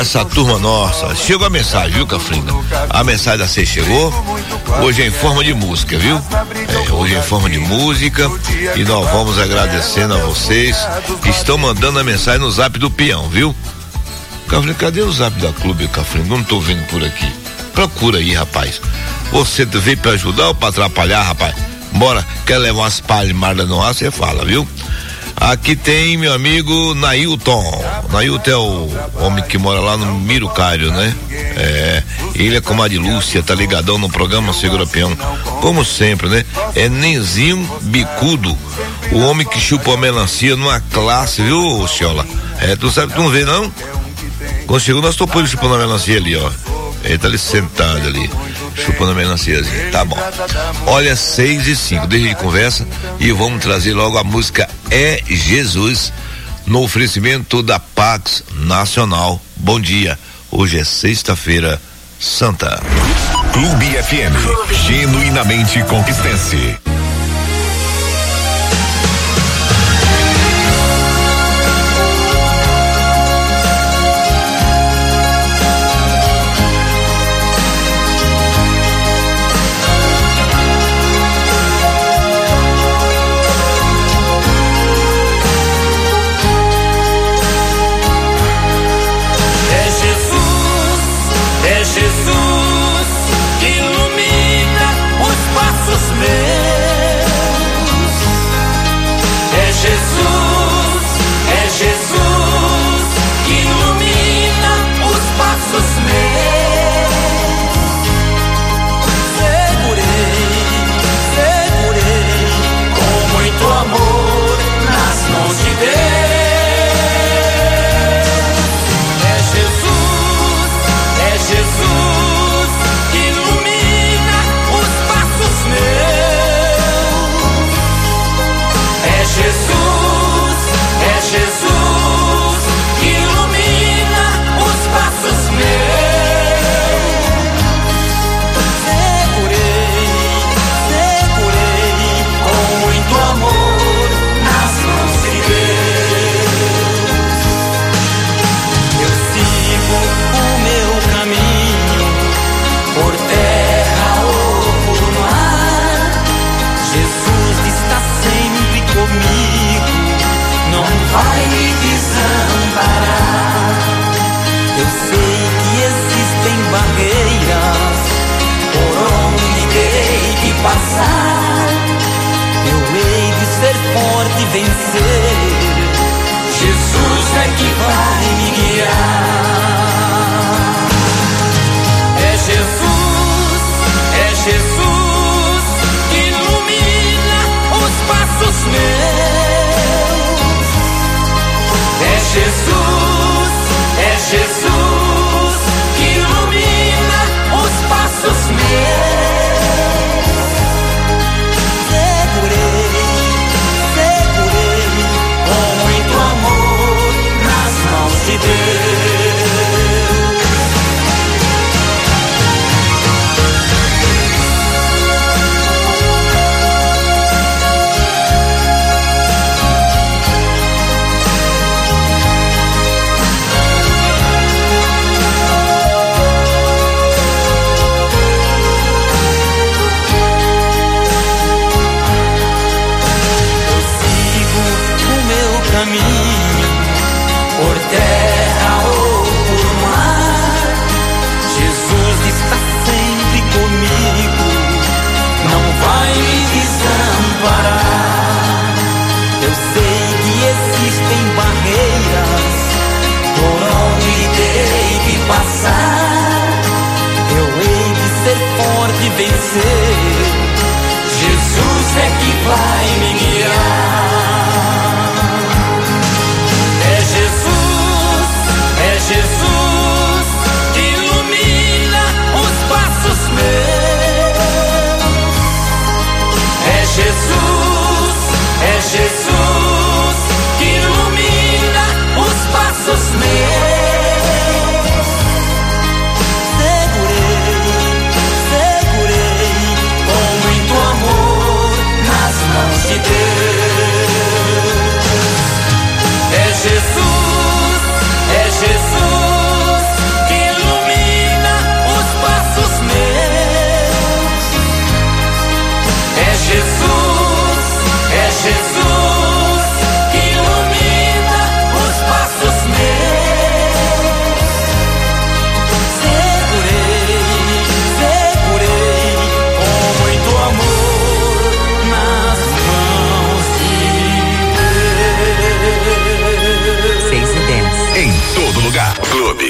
Essa turma nossa, chegou a mensagem, viu, Cafrinda? A mensagem da C chegou, hoje é em forma de música, viu? Hoje é em forma de música e nós vamos agradecendo a vocês que estão mandando a mensagem no zap do peão, viu? Cafrinda, cadê o zap da Clube, Cafrinda? Não tô vendo por aqui. Procura aí, rapaz. Você veio pra ajudar ou pra atrapalhar, rapaz? Bora, quer levar umas palmadas no ar, você fala, viu? Aqui tem meu amigo Nailton. Nailton é o homem que mora lá no Mirucário, né? Ele é comadre Lúcia, tá ligadão no programa Segura Peão. Como sempre, né? É Nenzinho Bicudo, o homem que chupa a melancia numa classe, viu, Ciola? Tu sabe, tu não vê, não? Quando chegou, nós topamos chupando a melancia ali, ó. Ele tá ali sentado ali, chupando a melanciazinha, tá bom. Olha, 6:05, deixa de conversa e vamos trazer logo a música É Jesus, no oferecimento da Pax Nacional. Bom dia, hoje é sexta-feira santa. Clube FM, genuinamente conquistense.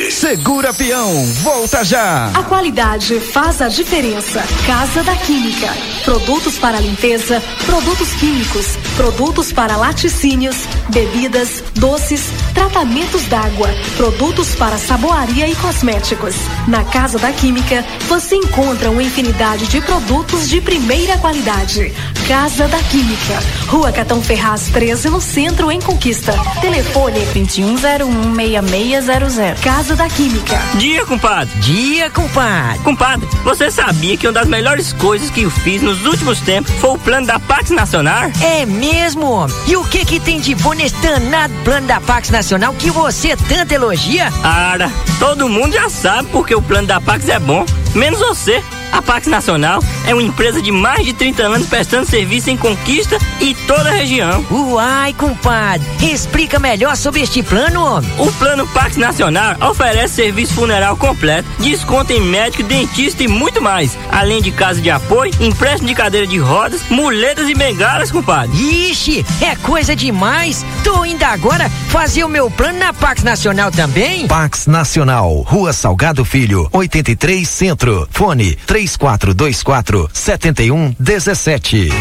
FM. Segura Peão, volta já. A qualidade faz a diferença. Casa da Química. Produtos para limpeza, produtos químicos, produtos para laticínios, bebidas, doces, tratamentos d'água, produtos para saboaria e cosméticos. Na Casa da Química, você encontra uma infinidade de produtos de primeira qualidade. Casa da Química. Rua Catão Ferraz 13, no centro, em Conquista. Telefone 2101-6600. Casa da Química. Dia, compadre. Dia, compadre. Compadre, você sabia que uma das melhores coisas que eu fiz nos últimos tempos foi o plano da Pax Nacional? É mesmo, homem? E o que tem de bom nesse danado plano da Pax Nacional que você tanto elogia? Ara, todo mundo já sabe porque o plano da Pax é bom, menos você. A Pax Nacional é uma empresa de mais de 30 anos prestando serviço em Conquista e toda a região. Uai, compadre, explica melhor sobre este plano, homem. O plano Pax Nacional oferece serviço funeral completo, desconto em médico, dentista e muito mais. Além de casa de apoio, empréstimo de cadeira de rodas, muletas e bengalas, compadre. Ixi, é coisa demais. Tô indo agora fazer o meu plano na Pax Nacional também. Pax Nacional, Rua Salgado Filho, 83 Centro. Fone 3424-7117.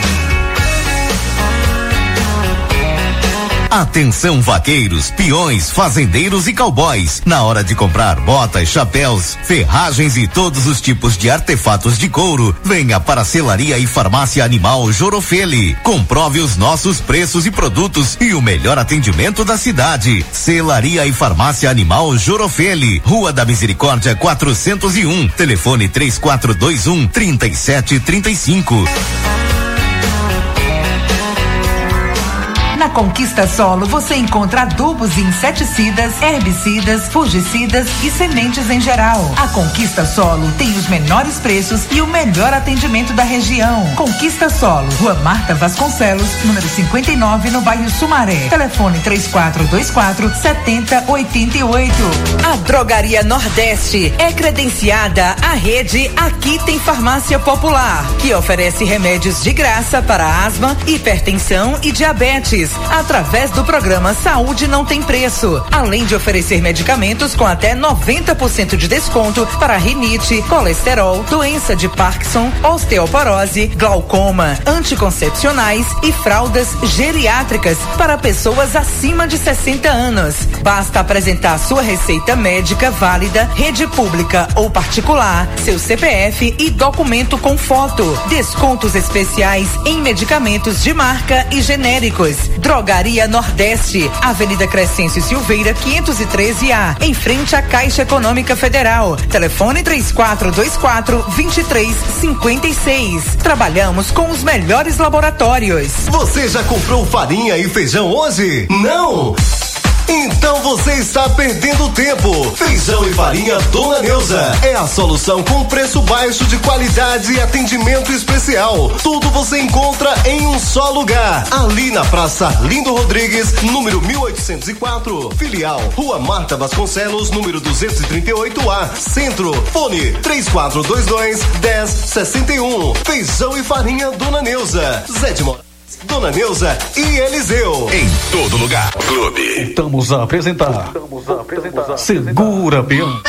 Atenção vaqueiros, peões, fazendeiros e cowboys. Na hora de comprar botas, chapéus, ferragens e todos os tipos de artefatos de couro, venha para a Selaria e Farmácia Animal Jorofeli. Comprove os nossos preços e produtos e o melhor atendimento da cidade. Selaria e Farmácia Animal Jorofeli, Rua da Misericórdia 401. Telefone 3421-3735. Na Conquista Solo você encontra adubos e inseticidas, herbicidas, fungicidas e sementes em geral. A Conquista Solo tem os menores preços e o melhor atendimento da região. Conquista Solo, Rua Marta Vasconcelos, número 59, no bairro Sumaré. Telefone 3424-7088. A Drogaria Nordeste é credenciada à rede Aqui Tem Farmácia Popular, que oferece remédios de graça para asma, hipertensão e diabetes, através do programa Saúde Não Tem Preço, além de oferecer medicamentos com até 90% de desconto para rinite, colesterol, doença de Parkinson, osteoporose, glaucoma, anticoncepcionais e fraldas geriátricas para pessoas acima de 60 anos. Basta apresentar sua receita médica válida, rede pública ou particular, seu CPF e documento com foto. Descontos especiais em medicamentos de marca e genéricos. Drogaria Nordeste, Avenida Crescêncio Silveira, 513A, em frente à Caixa Econômica Federal. Telefone 3424-2356. Trabalhamos com os melhores laboratórios. Você já comprou farinha e feijão hoje? Não! Então você está perdendo tempo. Feijão e farinha Dona Neuza é a solução com preço baixo, de qualidade e atendimento especial. Tudo você encontra em um só lugar. Ali na Praça Lindo Rodrigues, número 1804. Filial, Rua Marta Vasconcelos, número 238A, Centro. Fone 3422-1061. Feijão e farinha Dona Neuza. Zé de Moraes, Dona Neuza e Eliseu. Em todo lugar. Clube. Estamos a apresentar. Segura Peão.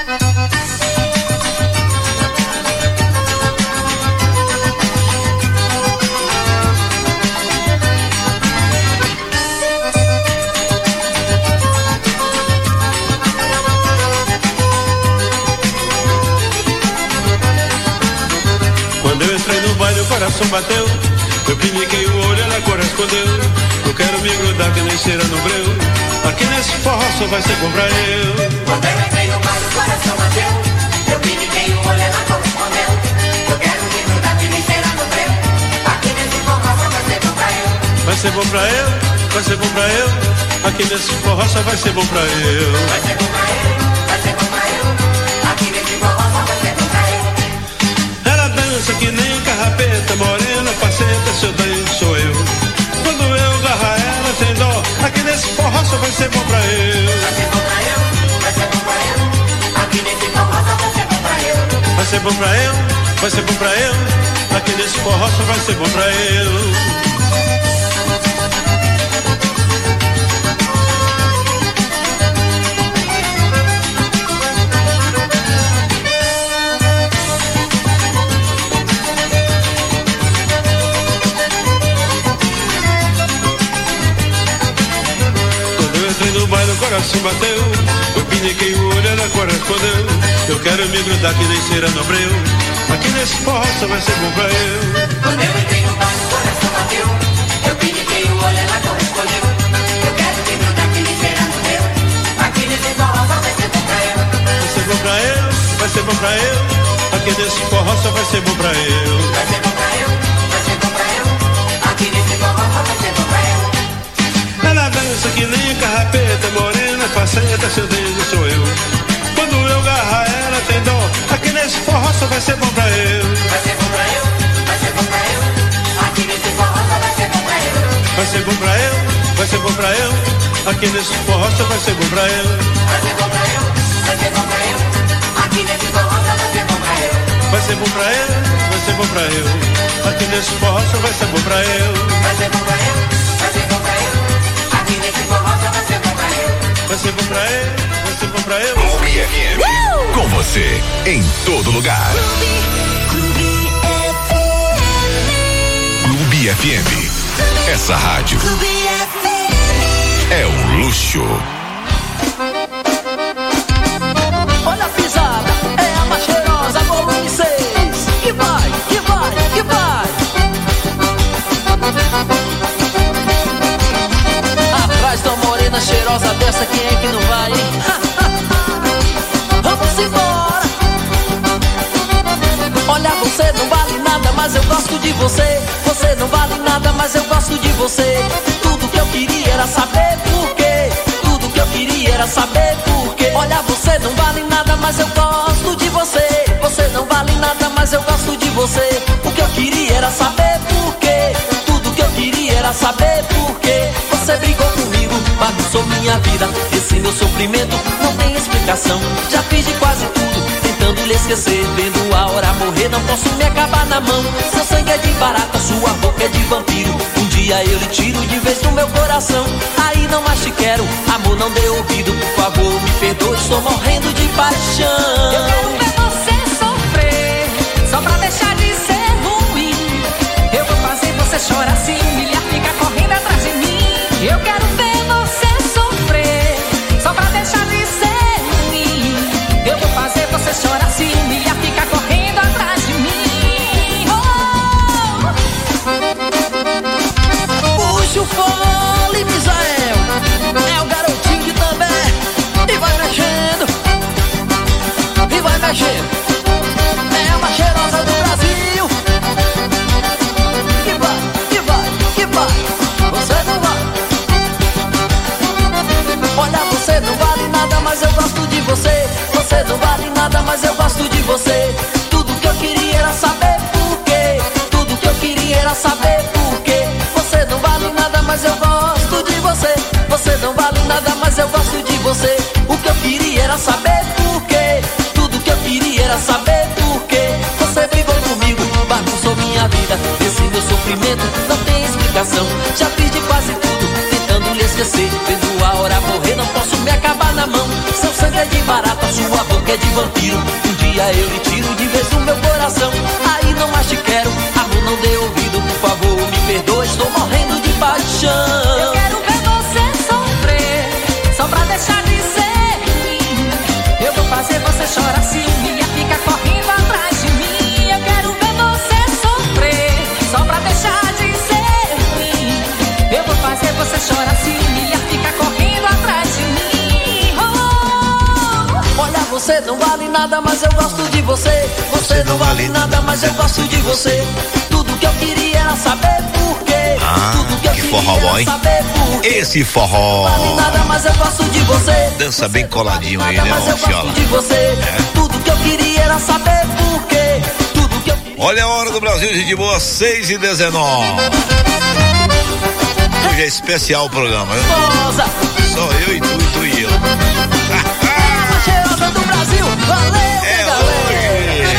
Quando eu entrei no baile o coração bateu. Eu piniquei o olho, ela correspondeu. Eu quero me grudar que nem cera no breu. Aqui nesse forró só vai ser bom pra eu. Quando eu entrei no baile o coração bateu. Eu piniquei o olho, ela correspondeu. Eu quero me grudar que nem cera no breu. Aqui nesse forró só vai ser bom pra eu. Vai ser bom pra eu, vai ser bom pra eu. Aqui nesse forró só vai ser bom pra eu. Vai ser bom pra eu, vai ser bom pra eu. Aqui nesse forró só vai ser bom pra eu. Ela dança que nem carrapeta, morena, faceta, seu bem sou eu. Quando eu agarrar ela sem dó, aqui nesse forró só vai ser bom pra eu. Vai ser bom pra eu, vai ser bom pra eu. Aqui nesse forró só vai ser bom pra eu. Vai ser bom pra eu, vai ser bom pra eu. Aqui nesse forró só vai ser bom pra eu. coração bateu. Eu piniquei o olho, ela correspondeu. Eu quero me grudar que nem cera no breu. Aqui nesse forró só vai ser bom pra eu. Quando eu entrei no bar, o coração bateu. Eu piniquei o olho, ela correspondeu. Eu quero me grudar que nem cera no breu. Aqui nesse forró só vai ser bom pra eu. Vai ser bom pra eu, vai ser bom pra eu. Aqui nesse forró só vai ser bom pra eu. Vai ser bom pra eu, vai ser bom pra eu. Aqui nesse forró só vai ser bom pra eu. Ela dança que nem carrapeta, morena, faceta, seu dedo sou eu. Quando eu agarrar ela tem dó, aqui nesse forró só vai ser bom pra eu. Vai ser bom pra eu, vai ser bom pra eu. Aqui nesse forró só vai ser bom pra eu. Vai ser bom pra eu, vai ser bom pra eu. Aqui nesse forró só vai ser bom pra eu. Vai ser bom pra eu, vai ser bom pra eu. Aqui nesse forró só vai ser bom pra eu. Vai ser bom pra eu, vai ser bom pra eu. Aqui nesse forró só vai ser bom pra eu. Vai ser bom pra eu, vai ser bom pra eu. Aqui nesse forró só vai ser bom pra eu. Vai ser bom pra eu, vai ser bom pra eu. Clube FM. Com você, em todo lugar. Clube FM. Essa rádio é um luxo. Olha a pisada, é a mais cheirosa, volume 6. E vai, e vai, e vai. Atrás da morena cheirosa dessa, quem é que não vai, hein? Vamos embora. Olha, você não vale nada, mas eu gosto de você. Você não vale nada, mas eu gosto de você. Tudo que eu queria era saber por quê. Tudo que eu queria era saber por quê. Olha, você não vale nada, mas eu gosto de você. Você não vale nada, mas eu gosto de você. O que eu queria era saber por quê. Tudo que eu queria era saber por quê. Você brigou comigo, bagunçou minha vida. Esse meu sofrimento não tem explicação. Já fiz de quase tudo, tentando lhe esquecer. Vendo a hora morrer, não posso me acabar na mão. Seu sangue é de barata, sua boca é de vampiro. Um dia eu lhe tiro de vez do meu coração. Aí não mais te quero, amor, não dê ouvido. Por favor, me perdoe, estou morrendo de paixão. Eu quero ver você sofrer, só pra deixar de ser ruim. Eu vou fazer você chorar, se humilhar, ficar correndo atrás de mim. Eu quero ver você sofrer, só pra deixar de ser ruim. Eu vou fazer você chorar, se humilhar, ficar correndo atrás de mim. Puxa o fole, Misael. É o garotinho que também. E vai mexendo, e vai mexendo. É uma cheirosa do Brasil. E vai, e vai, e vai. Você não vai. Olha, você não vale nada, mas eu gosto de você. Você não vale nada, mas eu gosto de você. Tudo que eu queria era saber por quê. Tudo que eu queria era saber por quê. Você não vale nada, mas eu gosto de você. Você não vale nada, mas eu gosto de você. O que eu queria era saber por quê. Tudo que eu queria era saber por quê. Você brigou comigo, bagunçou minha vida. Esse meu sofrimento não tem explicação. Já fiz de quase tudo, tentando lhe esquecer. Vendo a hora morrer, não posso me acabar na mão. Seu sangue é de barata, sua boca é de vampiro. Um dia eu lhe tiro de vez do meu coração. Aí não mais te quero, amor, não dê ouvido. Por favor, me perdoe, estou morrendo de paixão. Eu quero ver você sofrer, só pra deixar de ser ruim. Eu vou fazer você chorar, se humilhar, ficar correndo atrás de mim. Eu quero ver você sofrer, só pra deixar de ser ruim. Eu vou fazer você chorar, se humilhar, ficar correndo atrás de mim. Olha, você não vale nada, mas eu gosto de você. Você não vale nada, mas eu gosto de você. Tudo que eu queria era saber por quê. Tudo que eu que forró queria bom, era hein? saber por quê. Esse forró. Não vale nada, mas eu gosto de você. Dança bem coladinho aí, né, Mas eu Fiola? gosto de você. Tudo que eu queria era saber por quê. Tudo que eu Olha a hora do Brasil, gente boa, 6h19. Hoje é especial o programa, né? Só eu e tu e eu. cheirosa do Brasil, valeu, galera.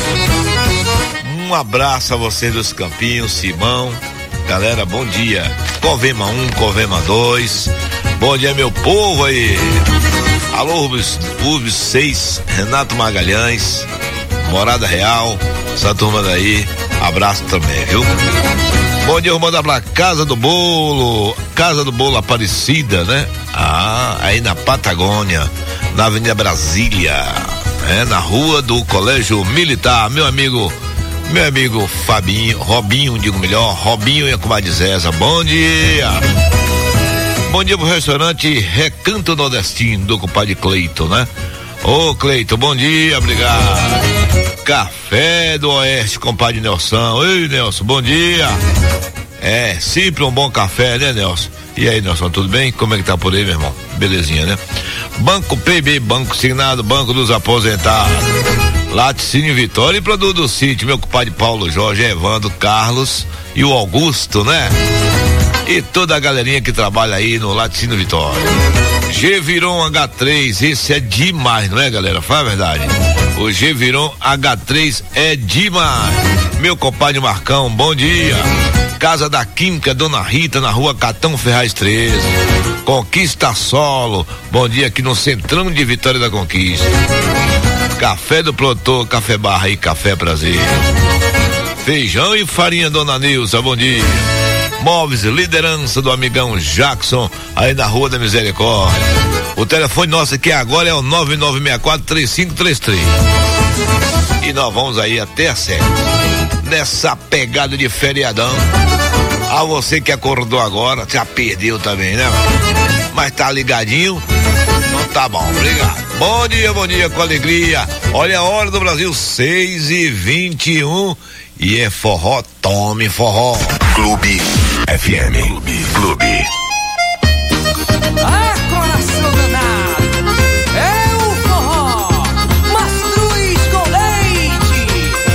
Um abraço a vocês dos Campinhos, Simão. Galera, bom dia. Covema 1, Covema 2. Bom dia, meu povo aí. Alô, Rubens 6, Renato Magalhães, Morada Real, essa turma daí. Abraço também, viu? Bom dia, vamos mandar pra Casa do Bolo Aparecida, né? Aí na Patagônia, na Avenida Brasília, na rua do Colégio Militar, meu amigo Fabinho, Robinho e a comadre Zéza, bom dia. Bom dia pro restaurante Recanto Nordestino, do compadre Cleiton, né? Ô Cleiton, bom dia, obrigado. Café do Oeste, compadre Nelson. Ei, Nelson, bom dia. É, sempre um bom café, né, Nelson? E aí, Nelson, tudo bem? Como é que tá por aí, meu irmão? Belezinha, né? Banco PB, Banco Signado, Banco dos Aposentados. Laticínio Vitória e Produto do Sítio, meu compadre Paulo Jorge, Evandro, Carlos e o Augusto, né? E toda a galerinha que trabalha aí no Laticínio Vitória. Geviron H3, esse é demais, não é, galera? Fala a verdade. O Geviron H3 é demais. Meu compadre Marcão, bom dia. Casa da Química, Dona Rita, na rua Catão Ferraz 13. Conquista Solo, bom dia aqui no Centrão de Vitória da Conquista. Café do Produtor, Café Barra e Café Prazer. Feijão e farinha, Dona Nilza, bom dia. Móveis, liderança do amigão Jackson, aí na Rua da Misericórdia. O telefone nosso aqui agora é o 9964-3533. E nós vamos aí até a 7. Nessa pegada de feriadão. A você que acordou agora, já perdeu também, né? Mas tá ligadinho? Então tá bom, obrigado. Bom dia, com alegria. Olha a hora do Brasil, 6h21. E é forró, tome forró. Clube FM. Clube. Ah, coração danado, é o forró, Mastruz com leite.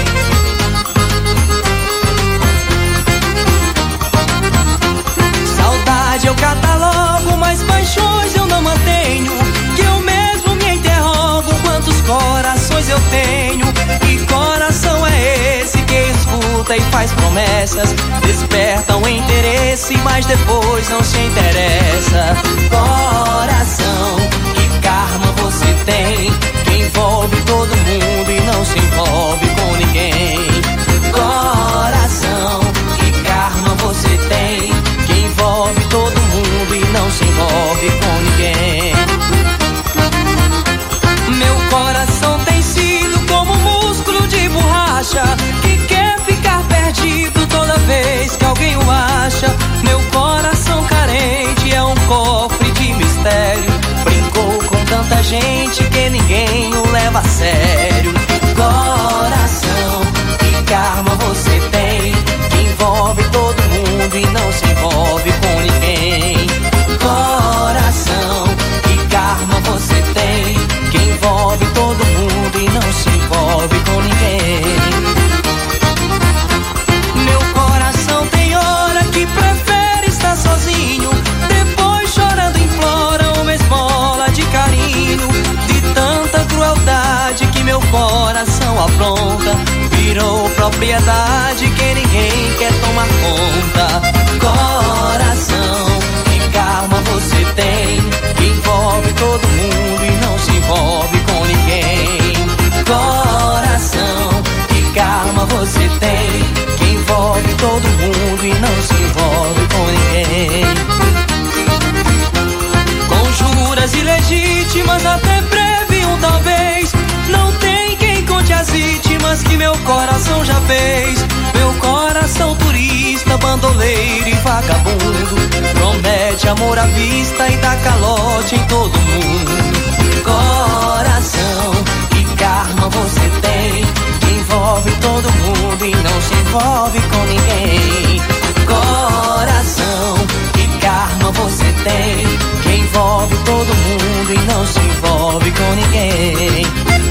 Saudade eu catalogo, mas paixões eu não mantenho. Que eu mesmo me interrogo quantos corações eu tenho. Que coração é esse que escuta e faz promessas, despertam interesse, mas depois não se interessa. Coração, que karma você tem, que envolve todo mundo e não se envolve com ninguém. Coração, que karma você tem, que envolve todo mundo e não se envolve com ninguém. Meu coração tem sido como um músculo de borracha, que quer ficar perdido toda vez que alguém o acha. Meu coração carente é um cofre de mistério, brincou com tanta gente que ninguém o leva a sério. Coração, que karma você tem, que envolve todo mundo e não se envolve com ninguém. Coração, que karma você tem, que envolve todo mundo e não se envolve com ninguém. Meu coração tem hora que prefere estar sozinho, depois chorando implora uma esmola de carinho. De tanta crueldade que meu coração apronta, virou propriedade que ninguém quer tomar conta. Coração, que karma você tem, que envolve todo mundo e não se envolve com ninguém. Coração, que karma você tem, que envolve todo mundo e não se envolve com ninguém. Conjuras ilegítimas até previam talvez, não tem quem conte as vítimas que meu coração já fez. Meu coração turista, bandoleiro e vagabundo, promete amor à vista e dá calote em todo mundo. Coração, que karma você tem, que envolve todo mundo e não se envolve com ninguém. Coração, que karma você tem, que envolve todo mundo e não se envolve com ninguém.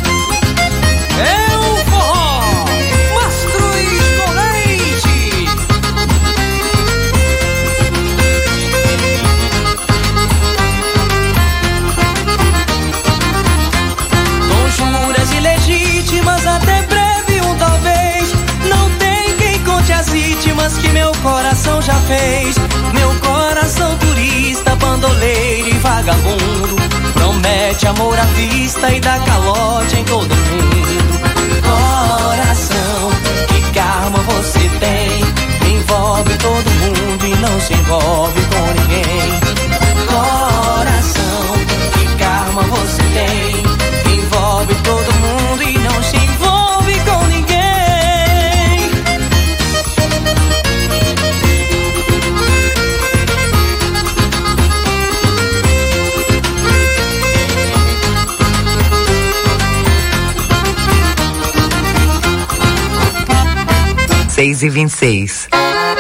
É o forró, Mastruz com leite. Conjuras ilegítimas até previam talvez, não tem quem conte as vítimas que meu coração já fez. Meu coração turista, bandoleiro e vagabundo, promete amor à vista e dá calote em todo mundo. Coração, que karma você tem, que envolve todo envolve com ninguém. Coração, que calma você tem. Envolve todo mundo e não se envolve com ninguém. Seis e 26.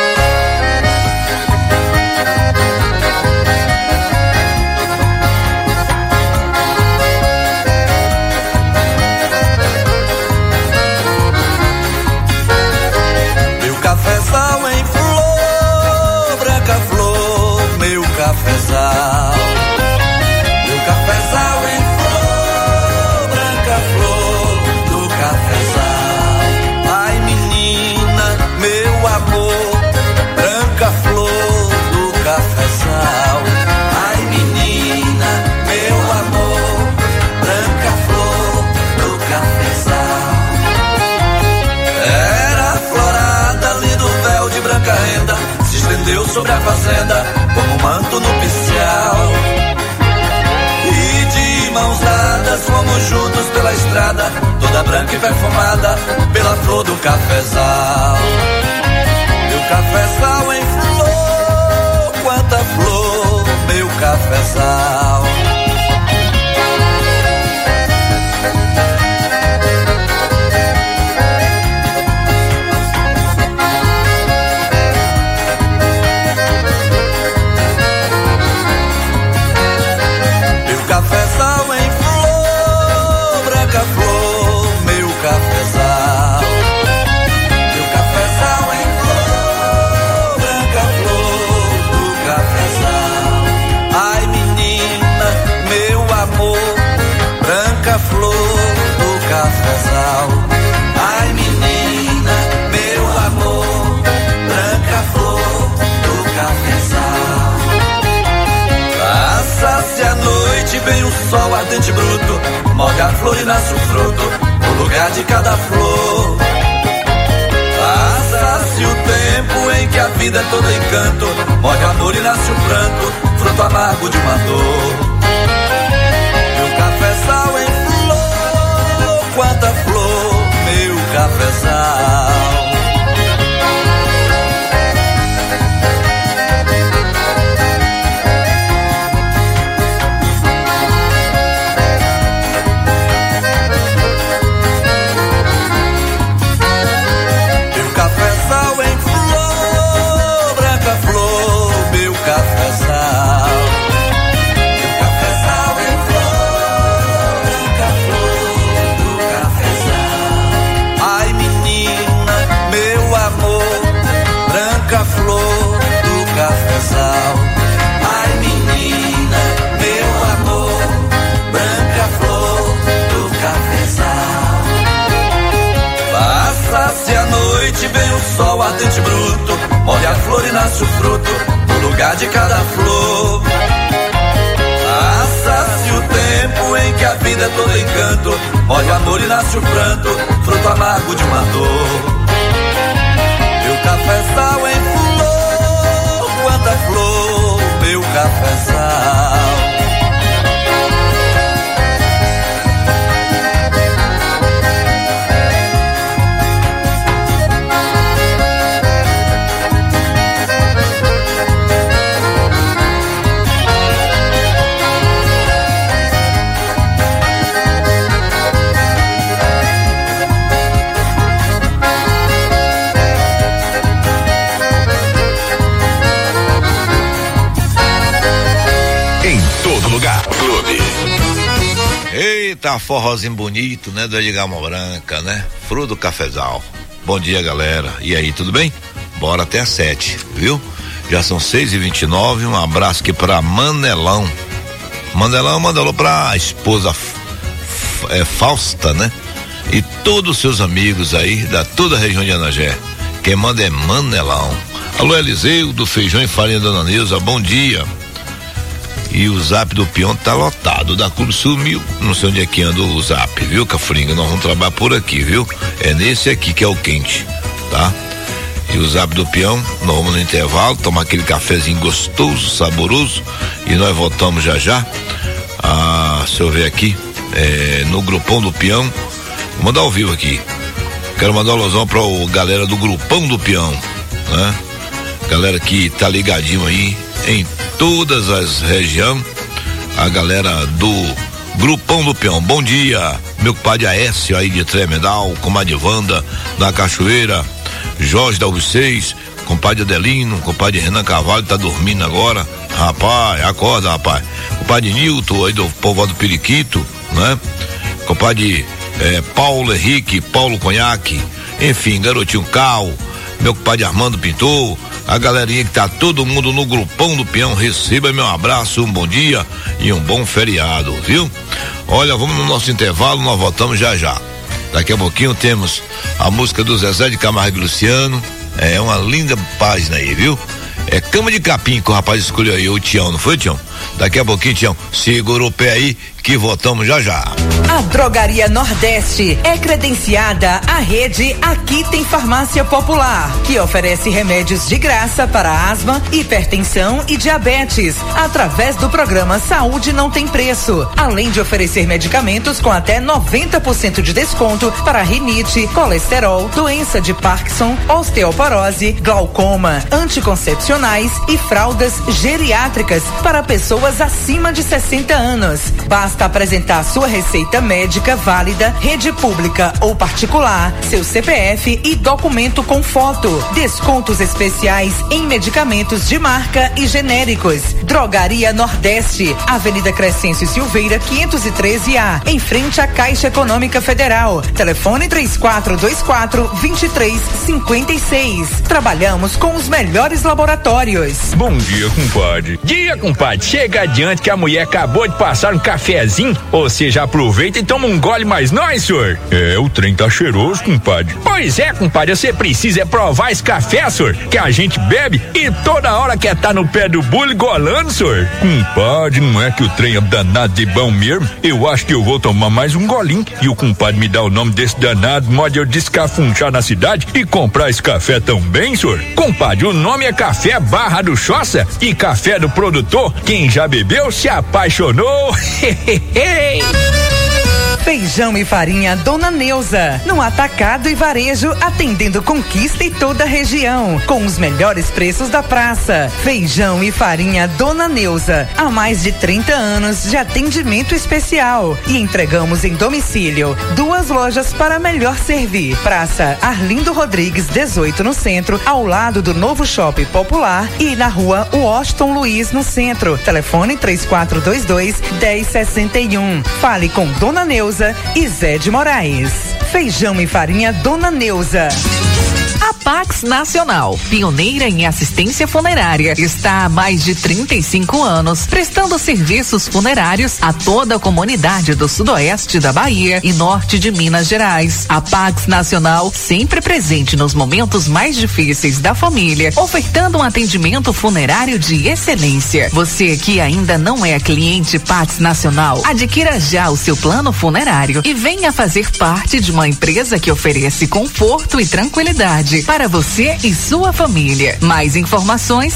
Meu cafezal em flor, branca flor, meu cafezal. Meu cafezal em flor, branca flor, do cafezal. Ai menina, meu amor, branca flor do cafezal. Ai menina, meu amor, branca flor do cafezal. Era florada ali do véu de branca renda, se estendeu sobre a fazenda como um manto nupcial. E de mãos dadas fomos juntos pela estrada, toda branca e perfumada pela flor do cafezal. Meu cafezal em flor, quanta flor, meu cafezal. Meu cafezal em flor, branca flor, meu cafezal. Meu cafezal em flor, branca flor do cafezal. Ai menina, meu amor, branca flor do cafezal. Ai menina, meu amor, branca flor do cafezal. Passa-se a noite, vem o sol ardente e bruto, molha a flor e nasce o fruto, no lugar de cada flor. Passa-se o tempo em que a vida é todo encanto, molha o amor e nasce o pranto, fruto amargo de uma dor. Meu cafezal em flor, quanta flor, meu cafezal. Meu cafezal em flor, branca flor, meu cafezal. Meu cafezal em flor, branca flor, do cafezal. Ai menina, meu amor, branca flor do cafezal. Ai menina, meu amor, branca flor do cafezal. Passa-se a noite, vem o sol ardente e bruto, molha a flor e nasce o fruto, no lugar de cada flor. Passa-se o tempo em que a vida é todo encanto, molha o amor e nasce o pranto, fruto amargo de uma dor. Meu cafezal em flor, quanta flor, meu cafezal. Eita, forrozinho bonito, né? Do Edgar Branca, né? Fruto do cafezal. Bom dia, galera. E aí, tudo bem? Bora até às 7, viu? Já são 6h29. Um abraço aqui pra Manelão. Manelão mandou pra esposa Fausta, né? E todos os seus amigos aí da toda a região de Anagé. Quem manda é Manelão. Alô, Eliseu, do Feijão e Farinha, Dona Neuza, bom dia. E o zap do peão tá lotado, da Clube sumiu, não sei onde é que anda o zap, viu, Cafringa? Nós vamos trabalhar por aqui, viu? É nesse aqui que é o quente, tá? e o Zap do Peão. Nós vamos no intervalo, tomar aquele cafezinho gostoso, saboroso, e nós voltamos já. Se eu ver aqui, no Grupão do Peão, vou mandar ao vivo aqui. Quero mandar um alusão pra galera do Grupão do Peão, né? Galera que tá ligadinho aí em todas as regiões, a galera do Grupão do Peão. Bom dia, meu compadre Aécio aí de Tremedal, comadre Wanda da Cachoeira, Jorge da UB6, compadre Adelino, compadre Renan Carvalho tá dormindo agora, rapaz, acorda, rapaz. Compadre Nilton aí do povoado do Periquito, né? Compadre Paulo Henrique, Paulo Conhaque, enfim, garotinho Cal, meu compadre Armando Pintor, a galerinha que tá todo mundo no Grupão do Peão, receba meu abraço, um bom dia e um bom feriado, viu? Olha, vamos no nosso intervalo, nós voltamos já. Daqui a pouquinho temos a música do Zezé de Camargo e Luciano, é uma linda página aí, viu? É Cama de Capim que o rapaz escolheu aí, o Tião, não foi, Tião? Daqui a pouquinho, Tião, segura o pé aí que voltamos já. A Drogaria Nordeste é credenciada à rede Aqui Tem Farmácia Popular, que oferece remédios de graça para asma, hipertensão e diabetes, através do programa Saúde Não Tem Preço, além de oferecer medicamentos com até 90% de desconto para rinite, colesterol, doença de Parkinson, osteoporose, glaucoma, anticoncepcionais e fraldas geriátricas para pessoas acima de 60 anos. Basta apresentar sua receita médica válida, rede pública ou particular, seu CPF e documento com foto. Descontos especiais em medicamentos de marca e genéricos. Drogaria Nordeste, Avenida Crescêncio Silveira, 513A, em frente à Caixa Econômica Federal. Telefone 3424-2356. Trabalhamos com os melhores laboratórios. Bom dia, compadre. Dia, compadre. Chega adiante que a mulher acabou de passar um cafezinho. Ou seja, aproveita e toma um gole mais nós, senhor. O trem tá cheiroso, compadre. Pois é, compadre, você precisa provar esse café, senhor, que a gente bebe e toda hora quer tá no pé do bule golando, senhor. Compadre, não é que o trem é danado de bom mesmo? Eu acho que eu vou tomar mais um golinho e o compadre me dá o nome desse danado, modo eu descafunchar na cidade e comprar esse café também, senhor. Compadre, o nome é Café Barra do Choça e café do produtor, quem já bebeu se apaixonou. Feijão e farinha Dona Neuza, no atacado e varejo, atendendo Conquista e toda a região, com os melhores preços da praça. Feijão e farinha Dona Neuza, há mais de 30 anos de atendimento especial e entregamos em domicílio. 2 lojas para melhor servir. Praça Arlindo Rodrigues 18 no centro, ao lado do novo Shopping Popular, e na rua Washington Luiz no centro. Telefone 3422-1061. Fale com Dona Neuza e Zé de Moraes. Feijão e farinha Dona Neuza. A Pax Nacional, pioneira em assistência funerária, está há mais de 35 anos prestando serviços funerários a toda a comunidade do sudoeste da Bahia e norte de Minas Gerais. A Pax Nacional, sempre presente nos momentos mais difíceis da família, ofertando um atendimento funerário de excelência. Você que ainda não é cliente Pax Nacional, adquira já o seu plano funerário e venha fazer parte de uma empresa que oferece conforto e tranquilidade para você e sua família. Mais informações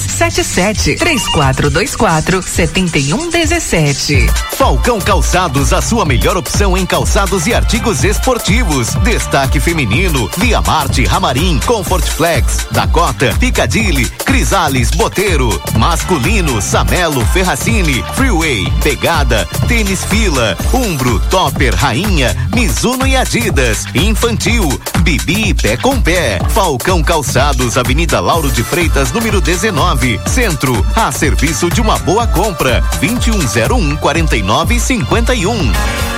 77-3424-7117. Falcão Calçados, a sua melhor opção em calçados e artigos esportivos. Destaque feminino, Via Marte, Ramarim, Comfort Flex, Dakota, Piccadilly, Crisales, Boteiro. Masculino, Samelo, Ferracini, Freeway, Pegada, Tênis Fila, Umbro, Topper, Rainha, Mizuno e Adidas. Infantil, Bibi, Pé com Pé. Falcão Calçados, Avenida Lauro de Freitas, número 19, Centro, a serviço de uma boa compra. 2101-4951.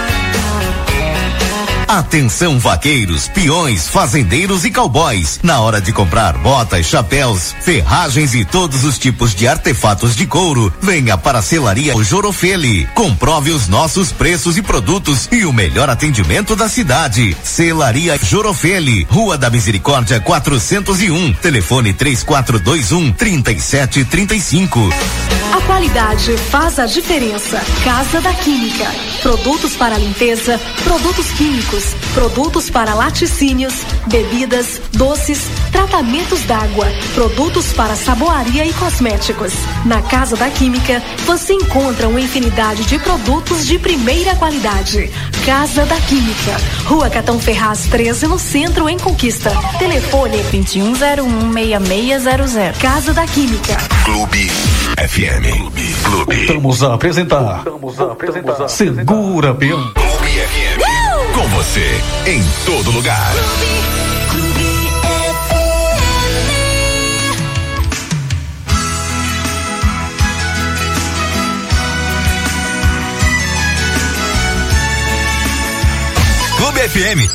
Atenção vaqueiros, peões, fazendeiros e cowboys. Na hora de comprar botas, chapéus, ferragens e todos os tipos de artefatos de couro, venha para a Selaria Jorofeli. Comprove os nossos preços e produtos e o melhor atendimento da cidade. Selaria Jorofeli, Rua da Misericórdia 401, telefone 3421-3735. A qualidade faz a diferença. Casa da Química. Produtos para limpeza, produtos químicos, produtos para laticínios, bebidas, doces, tratamentos d'água, produtos para saboaria e cosméticos. Na Casa da Química, você encontra uma infinidade de produtos de primeira qualidade. Casa da Química, Rua Catão Ferraz 13, no centro, em Conquista. Telefone 2101-6600. Casa da Química. Clube FM. Clube. Vamos apresentar. Segura, peão. Clube FM. Com você em todo lugar. Clube FM.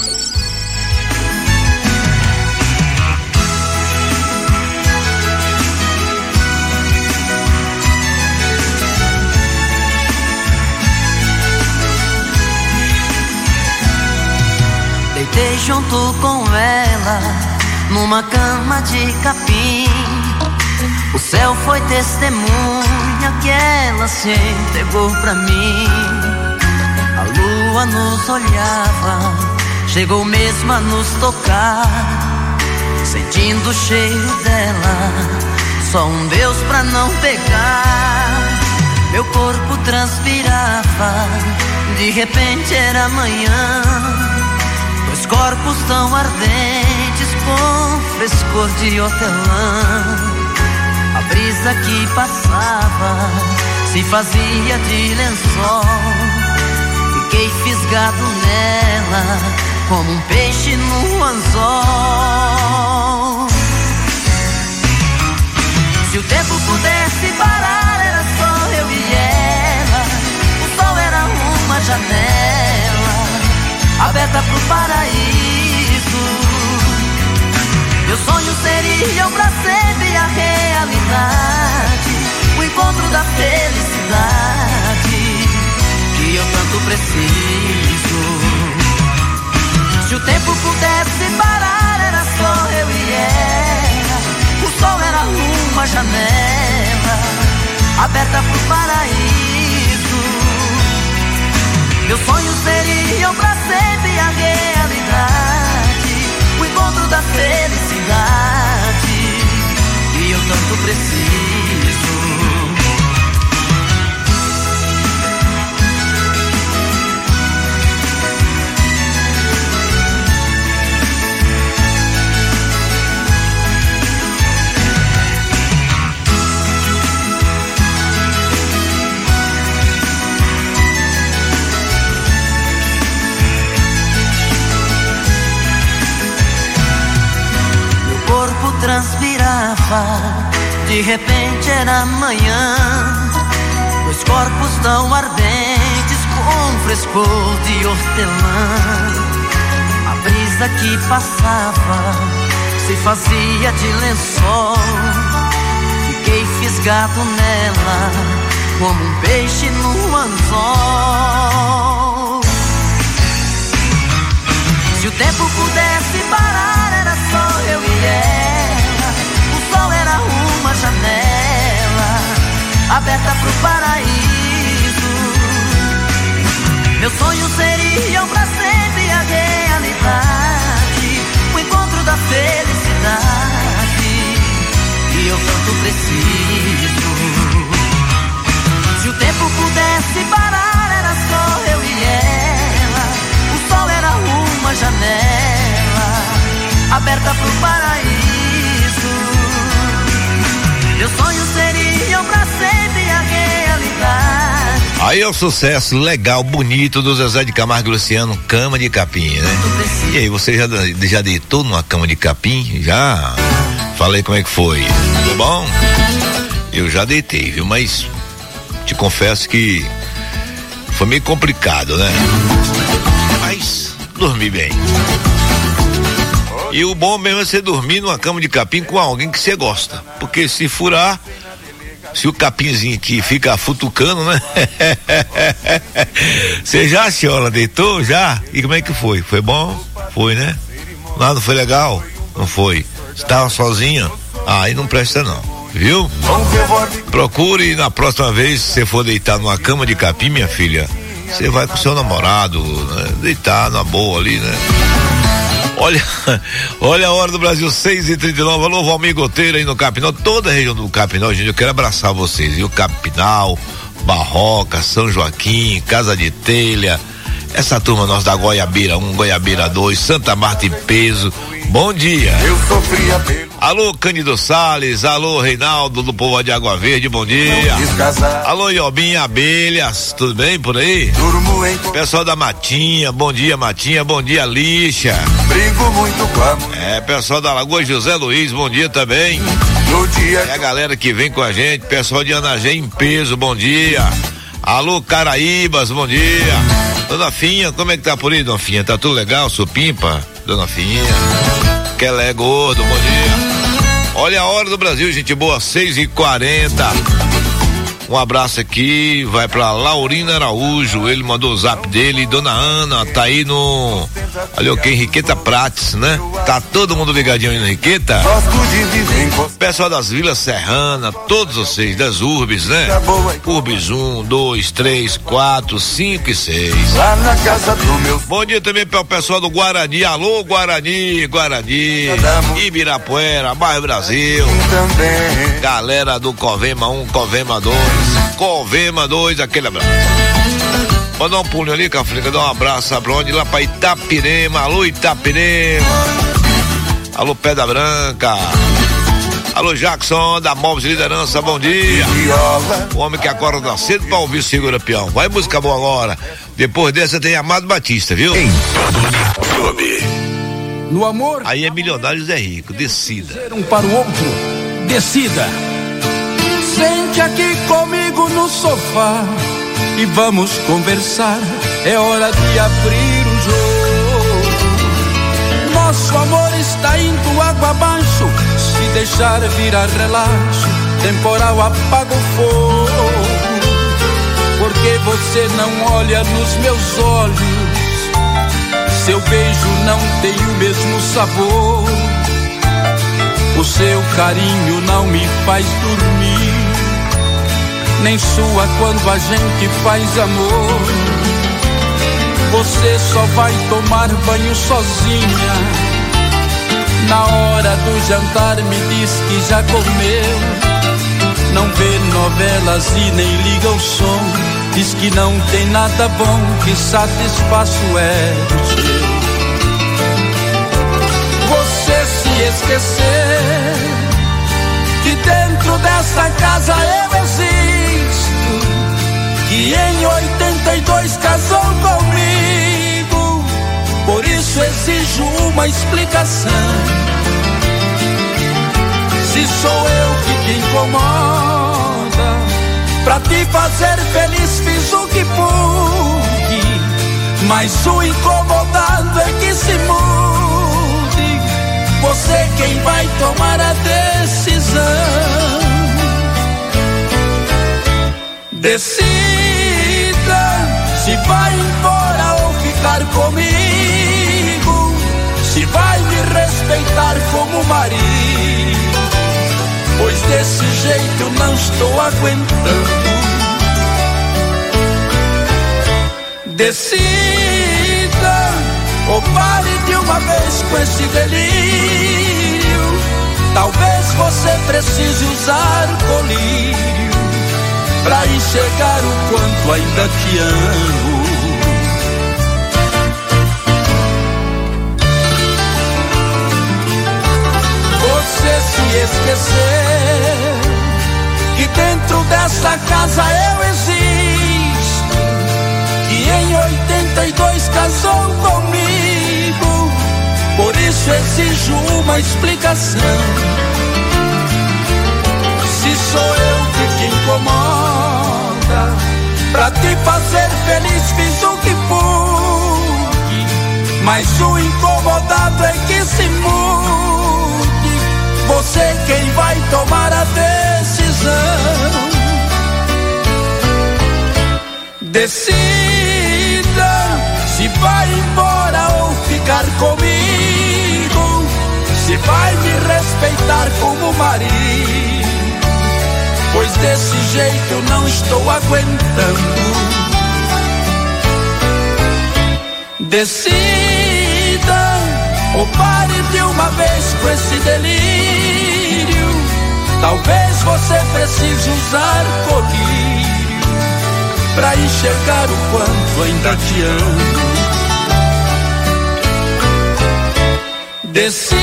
Deitei junto com ela numa cama de capim. O céu foi testemunha que ela se entregou pra mim. A lua nos olhava, chegou mesmo a nos tocar. Sentindo o cheiro dela, só um Deus pra não pegar. Meu corpo transpirava, de repente era manhã. Dois corpos tão ardentes com frescor de hortelã. A brisa que passava se fazia de lençol. Fiquei fisgado nela como um peixe no anzol. Se o tempo pudesse parar, era só eu e ela. O sol era uma janela aberta pro paraíso. Meus sonhos seriam pra sempre a realidade, o encontro da felicidade que eu tanto preciso. Se o tempo pudesse parar, era só eu e ela. O sol era uma janela aberta pro paraíso. Meus sonhos seriam pra sempre a realidade, o encontro da felicidade que eu tanto preciso. Transpirava, de repente era manhã. Dois corpos tão ardentes com frescor de hortelã. A brisa que passava se fazia de lençol. Fiquei fisgado nela como um peixe no anzol. Se o tempo pudesse parar, era só eu e ela. Uma janela aberta pro paraíso. Meus sonhos seriam pra sempre a realidade, o encontro da felicidade que eu tanto preciso. Se o tempo pudesse parar, era só eu e ela. O sol era uma janela aberta pro paraíso. Meus sonhos seriam pra sempre a realidade. Aí é o sucesso legal, bonito do Zezé de Camargo e Luciano, Cama de Capim, né? E aí, você já deitou numa cama de capim? Já? Falei como é que foi. Tudo bom? Eu já deitei, viu? Mas te confesso que foi meio complicado, né? Mas dormi bem. E o bom mesmo é você dormir numa cama de capim com alguém que você gosta. Porque se furar, se o capinzinho aqui fica futucando, né? Você já, Chiola, deitou? Já? E como é que foi? Foi bom? Foi, né? Não foi legal? Não foi. Você tava sozinha? Aí não presta não, viu? Procure na próxima vez, se você for deitar numa cama de capim, minha filha, você vai com seu namorado, né? Deitar na boa ali, né? Olha a hora do Brasil, 6h39. Alô, Valmir Goteiro aí no Capinal, toda a região do Capinal, gente, eu quero abraçar vocês, viu? Capinal, Barroca, São Joaquim, Casa de Telha, essa turma nossa da Goiabeira 1, Goiabeira 2, Santa Marta e Peso, bom dia. Eu sofria pelo... Alô, Cândido Salles, alô, Reinaldo do Povo de Água Verde, bom dia. Alô, Iobinha, Abelhas, tudo bem por aí? Pessoal da Matinha, bom dia, Lixa. Brigo muito com a... pessoal da Lagoa José Luiz, bom dia também. É a galera que vem com a gente, pessoal de Anagé em Peso, bom dia. Alô, Caraíbas, bom dia. Dona Finha, como é que tá por aí, Dona Finha? Tá tudo legal, Supimpa? Dona Finha, Quelé Gordo, bom dia. Olha a hora do Brasil, gente boa, 6h40. Um abraço aqui, vai pra Laurina Araújo, ele mandou o zap dele, Dona Ana, tá aí no, olha o que, Henriqueta Prates, né? Tá todo mundo ligadinho aí no Henriqueta. Pessoal das Vilas Serrana, todos vocês, das Urbes, né? Urbes 1, 2, 3, 4, 5 e 6. Lá na casa do meu... Bom dia também para o pessoal do Guarani, alô Guarani, Ibirapuera, Bairro Brasil. Galera do Covema 1, Covema 2. Covema 2, aquele abraço. Vou dar um pulinho ali, Cafrica, dar um abraço, sabe pra onde? Lá pra Itapirema, alô Itapirema. Alô Pedra Branca. Alô Jackson, da Móveis Liderança, bom dia. O homem que acorda cedo pra ouvir Segura Peão. Vai música boa agora. Depois dessa tem Amado Batista, viu? No amor. Aí é Milionários é Rico, decida. Um para o outro, decida. Sente aqui comigo no sofá e vamos conversar. É hora de abrir o jogo. Nosso amor está indo água abaixo. Se deixar virar relaxo, temporal apaga o fogo. Porque você não olha nos meus olhos. Seu beijo não tem o mesmo sabor. O seu carinho não me faz dormir, nem sua quando a gente faz amor. Você só vai tomar banho sozinha. Na hora do jantar me diz que já comeu. Não vê novelas e nem liga o som. Diz que não tem nada bom que satisfaça o ego seu. Você se esquecer que dentro dessa casa eu existo, que em 82 casou comigo. Por isso exijo uma explicação. Se sou eu que te incomoda, pra te fazer feliz fiz o que pude, mas o incomodado é que se mude. Você quem vai tomar a decisão. Decida se vai embora ou ficar comigo, se vai me respeitar como marido, pois desse jeito não estou aguentando. Decida ou pare de uma vez com esse delírio. Talvez você precise usar colírio pra enxergar o quanto ainda te amo. Você se esquecer que dentro dessa casa eu existo, que em 82 casou comigo. Por isso exijo uma explicação. Se sou eu que te incomoda, pra te fazer feliz fiz o que pude, mas o incomodado é que se mude. Você quem vai tomar a decisão. Decida se vai embora ou ficar comigo, se vai me respeitar como marido, pois desse jeito não estou aguentando. Decida, ou pare de uma vez com esse delírio. Talvez você precise usar colírio pra enxergar o quanto ainda te amo. Decida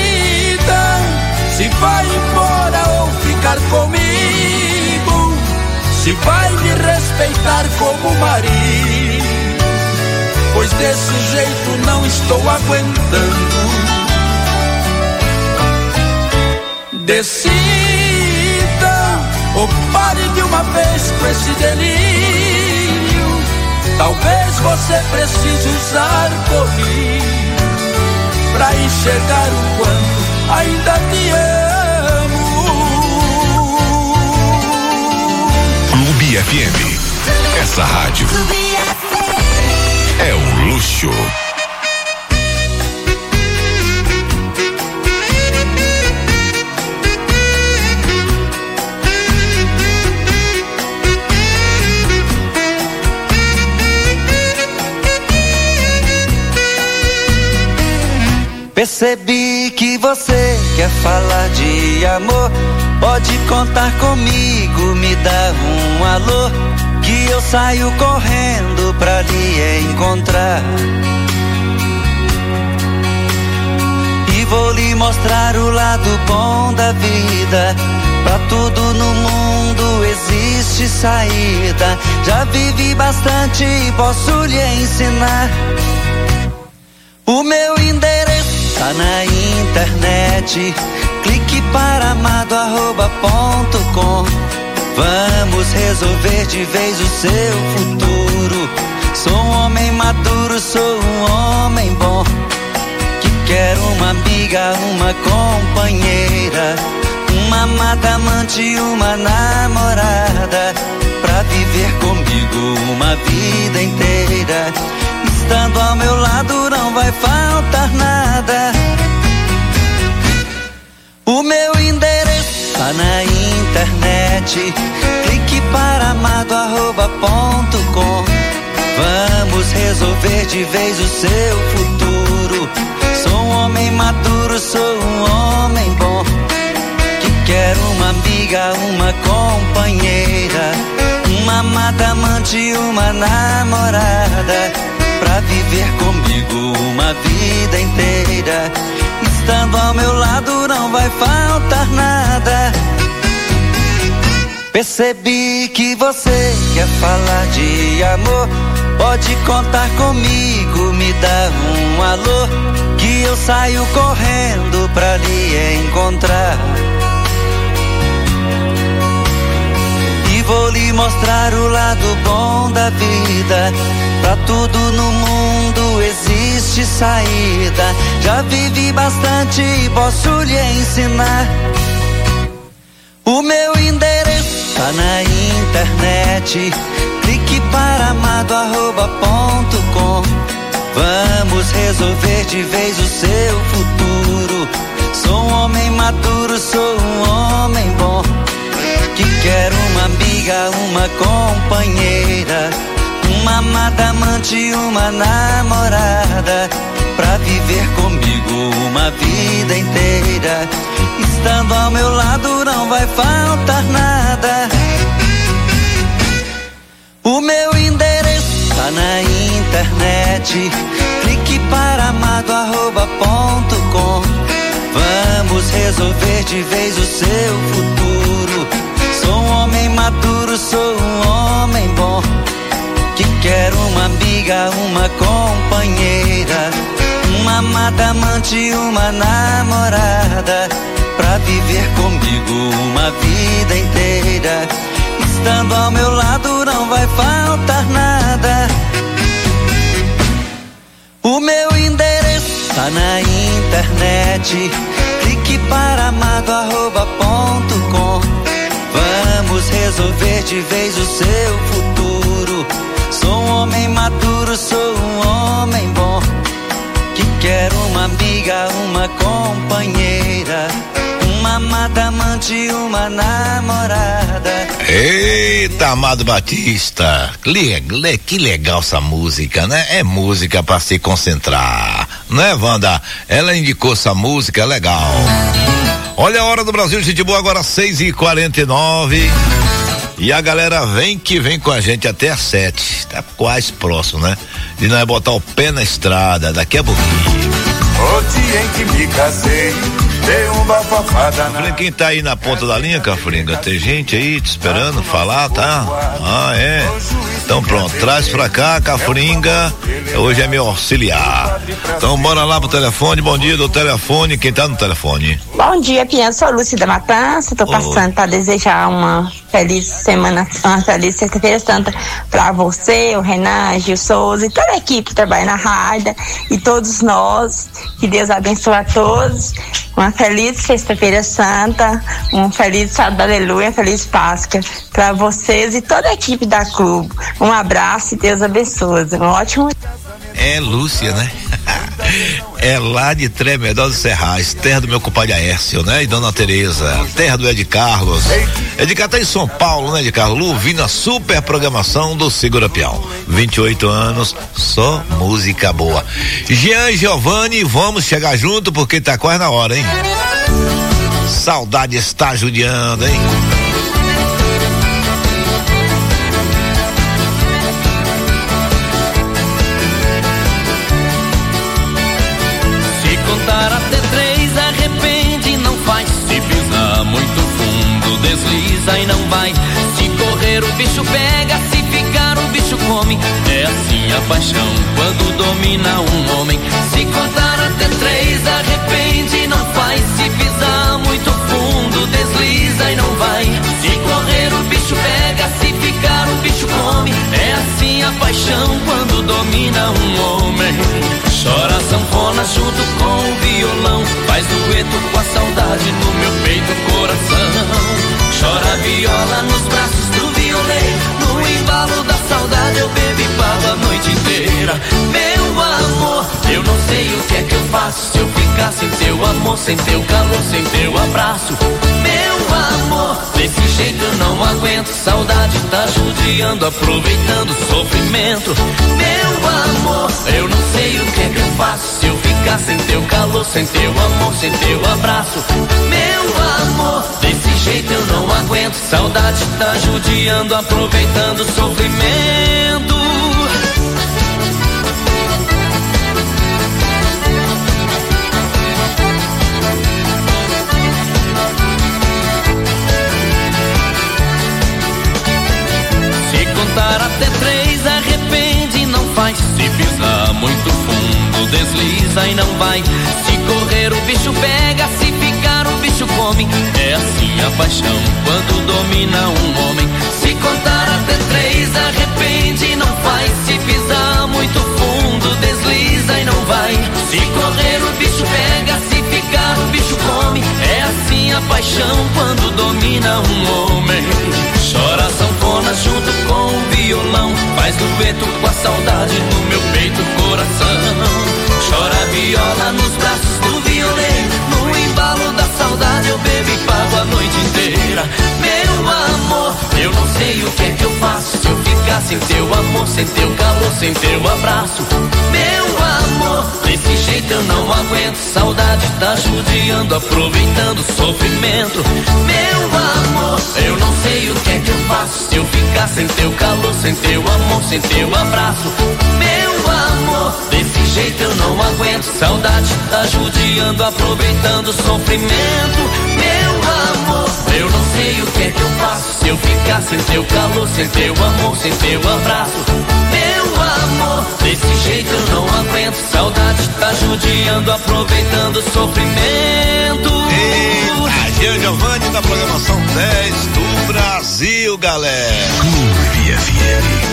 se vai embora ou ficar comigo, se vai me respeitar como marido, pois desse jeito não estou aguentando. Decida, ou pare de uma vez com esse delírio. Talvez você precise usar colírio pra enxergar o quanto ainda te amo. Clube FM. Essa rádio é um luxo. Percebi que você quer falar de amor. Pode contar comigo, me dá um alô, que eu saio correndo pra lhe encontrar. E vou lhe mostrar o lado bom da vida. Pra tudo no mundo existe saída. Já vivi bastante e posso lhe ensinar. O meu endereço tá na internet, clique para amado@.com. Vamos resolver de vez o seu futuro. Sou um homem maduro, sou um homem bom, que quer uma amiga, uma companheira, uma amada amante, uma namorada, pra viver comigo uma vida inteira. Estando ao meu lado não vai faltar nada. O meu endereço tá na internet, clique para amado@.com. Vamos resolver de vez o seu futuro. Sou um homem maduro, sou um homem bom, que quer uma amiga, uma companheira, uma amada amante, uma namorada, pra viver comigo uma vida inteira. Estando ao meu lado não vai faltar nada. Percebi que você quer falar de amor. Pode contar comigo, me dá um alô, que eu saio correndo pra lhe encontrar. E vou lhe mostrar o lado bom da vida. Pra tudo no mundo existe saída. Já vivi bastante e posso lhe ensinar. O meu endereço tá na internet, clique para amado@.com. Vamos resolver de vez o seu futuro. Sou um homem maduro, sou um homem bom, que quer uma amiga, uma companheira, uma amada amante, uma namorada, pra viver comigo uma vida inteira. Estando ao meu lado não vai faltar nada. O meu endereço tá na internet, clique para amado@.com. Vamos resolver de vez o seu futuro. Sou um homem maduro, sou um homem bom, que quer uma amiga, uma companheira, uma amada amante, uma namorada, pra viver comigo uma vida inteira. Estando ao meu lado não vai faltar nada. O meu endereço tá na internet, clique para amado@.com. Vamos resolver de vez o seu futuro. Sou um homem maduro, sou um homem bom, que quer uma amiga, uma companheira, uma amada, amante, uma namorada. Eita, Amado Batista, que legal essa música, né? É música pra se concentrar, né, Wanda? Ela indicou essa música, é legal. Olha a hora do Brasil, gente boa, agora 6h49. E a galera vem com a gente até às 7, tá quase próximo, né? De nós botar o pé na estrada daqui a pouquinho. O dia em que me casei, dei um bafafá danado. Quem tá aí na ponta da linha, Cafringa? Tem gente aí te esperando falar, tá? Ah, é? Então pronto, traz pra cá, Cafringa, hoje é meu auxiliar. Então bora lá pro telefone, bom dia do telefone, quem tá no telefone? Bom dia, Pinha, sou Lúcia da Matança, tô passando pra desejar uma feliz semana, uma feliz sexta-feira santa pra você, o Renan, Gil Souza e toda a equipe que trabalha na rádio e todos nós, que Deus abençoe a todos, uma feliz sexta-feira santa, um feliz sábado, aleluia, feliz Páscoa pra vocês e toda a equipe da clube. Um abraço e Deus abençoe. Um ótimo. É Lúcia, né? É lá de Tremedal dos Serrais, terra do meu compadre Aércio, né? E Dona Tereza, terra do Ed Carlos. Ed Carlos tá em São Paulo, né, Ed Carlos? Ouvindo a super programação do Segura Peão. 28 anos, só música boa. Jean e Giovanni, vamos chegar junto porque tá quase na hora, hein? Saudade está judiando, hein? Até 3, arrepende, não faz. Se pisar muito fundo, desliza e não vai. Se correr o bicho pega, se ficar o bicho come. É assim a paixão quando domina um homem. Se contar até 3, arrepende, não faz. Se pisar muito fundo, desliza e não vai. Se correr o bicho pega, se ficar o bicho come. É assim a paixão quando domina um homem. Chora a sanfona junto com o violão, faz dueto com a saudade no meu peito, coração. Chora a viola nos braços do violeiro, no embalo da saudade eu bebo e pago a noite inteira. Meu amor, eu não sei o que é que eu faço se eu ficar sem teu amor, sem teu calor, sem teu abraço. Meu amor, desse jeito eu não aguento, saudade tá judiando, aproveitando o sofrimento. Meu amor, eu não sei o que é que eu faço se eu ficar sem teu calor, sem teu amor, sem teu abraço. Meu amor, desse jeito eu não aguento, saudade tá judiando, aproveitando o sofrimento. Contar até 3, arrepende, não faz. Se pisar muito fundo, desliza e não vai. Se correr o bicho pega, se ficar o bicho come. É assim a paixão quando domina um homem. Se contar até 3, arrepende, não faz. Se pisar muito fundo, desliza e não vai. Se correr o bicho pega, se ficar o bicho come. É assim a paixão quando domina um homem. Chora a sanfona junto com o violão, faz dueto com a saudade no meu peito, coração. Chora a viola nos braços do violeiro, no embalo da saudade eu bebo e pago a noite inteira. Meu amor, eu não sei o que é que eu faço se eu ficar sem teu amor, sem teu calor, sem teu abraço. Meu amor, desse jeito eu não aguento, saudade tá judiando, aproveitando o sofrimento. Meu amor, eu não sei o que é que eu faço se eu ficar sem teu calor, sem teu amor, sem teu abraço. Meu amor, desse jeito eu não aguento, saudade tá judiando, aproveitando o sofrimento. Meu amor, eu não sei o que é que eu faço se eu ficar sem teu calor, sem teu amor, sem teu abraço. Meu amor, desse jeito eu não aguento, saudade tá judiando, aproveitando o sofrimento. Eita, Jean Giovanni da programação 10 do Brasil, galera. Clube FM.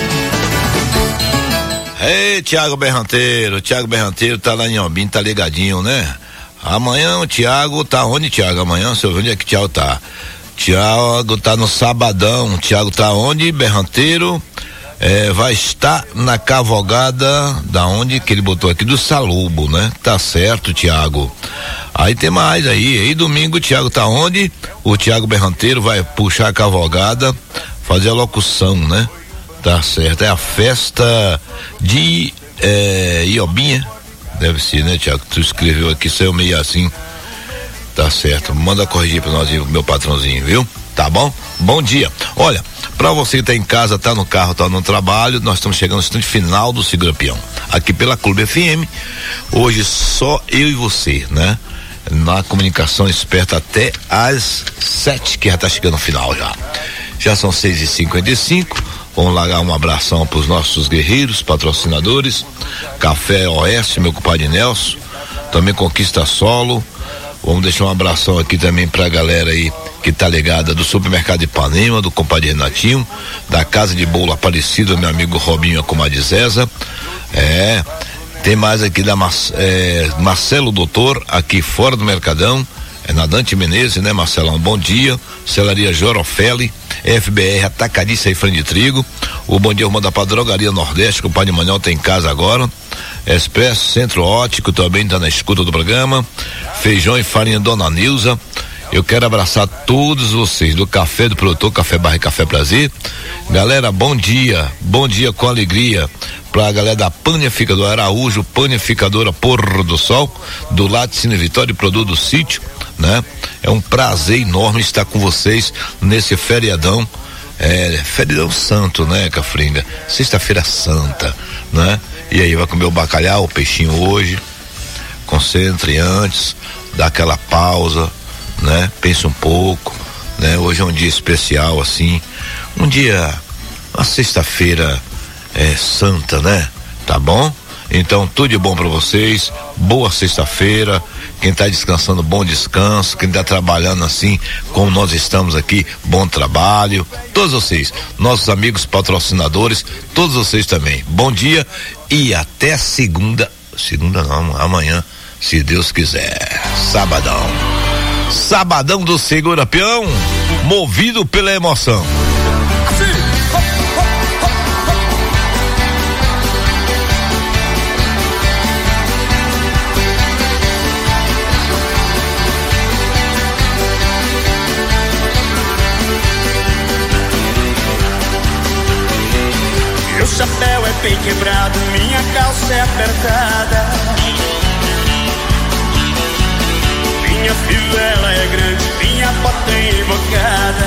Ei, Tiago Berranteiro tá lá em Ombim, tá ligadinho, né? Amanhã o Tiago tá onde, Tiago? Amanhã, deixa eu ver onde é que o Tiago tá. Tiago tá no Sabadão. Tiago tá onde, Berranteiro? Vai estar na cavalgada da onde que ele botou aqui, do Salubo, né? Tá certo, Tiago. Aí tem mais aí. E domingo o Thiago tá onde? O Thiago Berranteiro vai puxar a cavalgada, fazer a locução, né? Tá certo. É a festa de Iobinha. Deve ser, né, Thiago? Tu escreveu aqui, saiu meio assim. Tá certo. Manda corrigir pra nós, meu patrãozinho, viu? Tá bom? Bom dia. Olha, pra você que tá em casa, tá no carro, tá no trabalho, nós estamos chegando no instante final do Segura Peão. Aqui pela Clube FM. Hoje só eu e você, né? Na comunicação esperta até às 7, que já tá chegando no final já. Já são 6h55. Vamos largar um abração pros nossos guerreiros, patrocinadores. Café Oeste, meu compadre Nelson. Também Conquista Solo. Vamos deixar um abração aqui também pra galera aí que tá ligada do Supermercado Ipanema, do compadre Renatinho, da Casa de Bolo Aparecida, meu amigo Robinho, a comadre Zeza. Tem mais aqui da Marcelo Doutor, aqui fora do Mercadão, na Dante Menezes, né, Marcelão? Bom dia. Celaria Jorofelli, FBR Atacadista e Frango de Trigo. O bom dia, manda pra Drogaria Nordeste, que o Padre Manuel tá em casa agora. Expresso Centro Ótico também tá na escuta do programa. Feijão e farinha Dona Nilza. Eu quero abraçar todos vocês do Café do Produtor, Café Barra e Café Prazer. Galera, bom dia com alegria pra galera da Panificadora Araújo, Panificadora Pôr do Sol, do Laticínio Vitória e Produto do Sítio, né? É um prazer enorme estar com vocês nesse feriadão, feriadão santo, né, Cafringa? Sexta-feira santa, né? E aí, vai comer o bacalhau, o peixinho hoje, concentre antes, dá aquela pausa, né? Pensa um pouco, né? Hoje é um dia especial, assim, uma sexta-feira santa, né? Tá bom? Então, tudo de bom pra vocês, boa sexta-feira. Quem tá descansando, bom descanso. Quem tá trabalhando assim, como nós estamos aqui, bom trabalho. Todos vocês, nossos amigos patrocinadores, todos vocês também, bom dia e até segunda não, amanhã, se Deus quiser. Sabadão do Segura Peão, movido pela emoção. Meu chapéu é bem quebrado, minha calça é apertada. Minha fivela é grande, minha bota é invocada.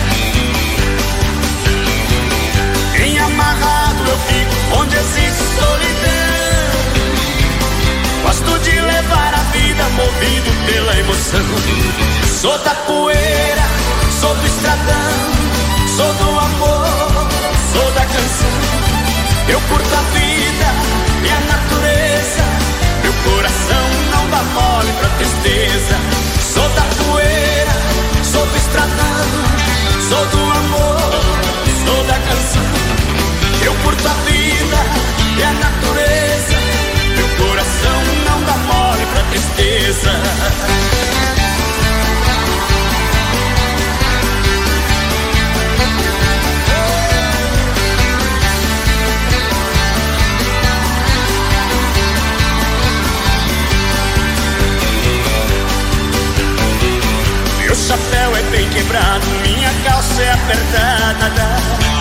Bem amarrado eu fico onde existe solidão. Gosto de levar a vida movido pela emoção. Sou da poeira, sou do estradão, sou do amor, sou da canção. Eu curto a vida e a natureza. Meu coração não dá mole pra tristeza. Sou da poeira, sou do estradão, sou do amor, sou da canção. Eu curto a vida e a natureza. Meu coração não dá mole pra tristeza. Meu chapéu é bem quebrado, minha calça é apertada.